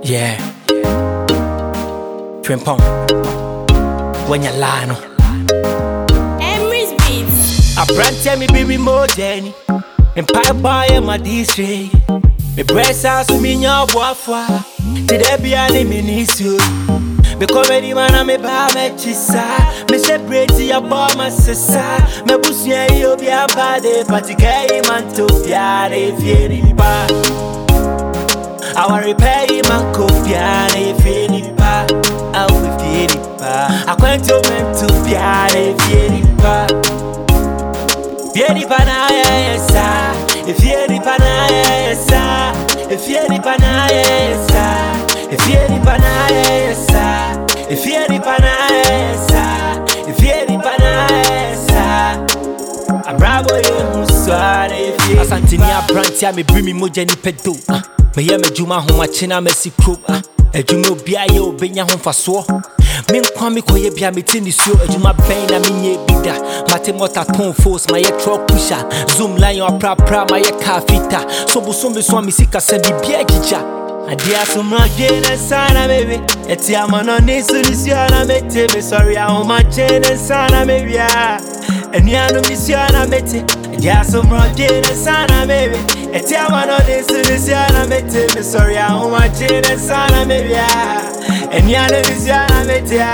Yeah. Frimpong. When you lie, no. Emery's Beats. I brand me baby more Jenny. Empire boy in my district. Me breast house me nya boafwa. Today be an ministry. Me comedy man and me ba me chisa. Me separate ya boy my sister. Me busia yo be a bad party kay man to piare fieri pa. I will repay man ko piare fieri pa. I will fieri pa. I went to men to piare fieri pa. Fieri pa na yesa. If fieri pa na yesa. If fieri pa na yesa. If fieri pa na yesa. If fieri pa na yesa. If fieri pa na yesa. I'm bravo you sware fieri. Asantini abrantia me bring me moja ni pedo. Me hear me juma ho machina me si kro. Ejuma obia ye obenya ho faso. Me nkwa me koye bia me tini so ejuma ben na me nye bida. Mate mota ton force my truck pusher. Zoom line your pra my car fitter. So bu so me so me sika se bibia gicha. Adia so ma jene sana baby. Eti amano ni solution mete me sorry I on my jene sana baby. Eni anu mission mete. Adia so ma jene sana baby. Eti amano ni solution mete me sorry I on my jene sana baby. Eni anu mission mete.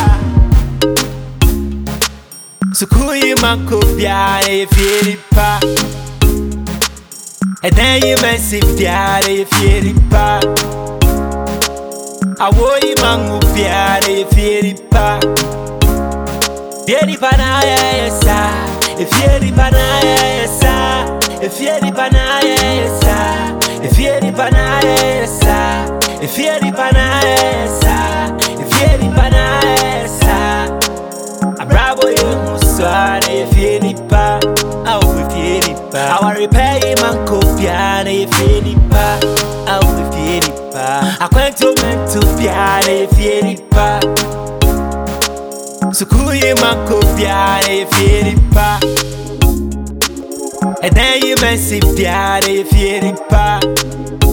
Sukuyi mankopia e fieri pa. And then you messy fiare fieri pa. I woy mangu fiare fieri pa. Fieri pa na yesa. If fieri pa na yesa. If fieri pa na yesa. If fieri pa na yesa. If fieri pa na yesa. If fieri pa na yesa. I'm bravo you sware fieri pa. I will fieri pa. I will repay man copiane fieri pa. I will fieri pa. I went to men to piare fieri pa. Sukuyi man copiane fieri pa. And then you messy piare fieri pa.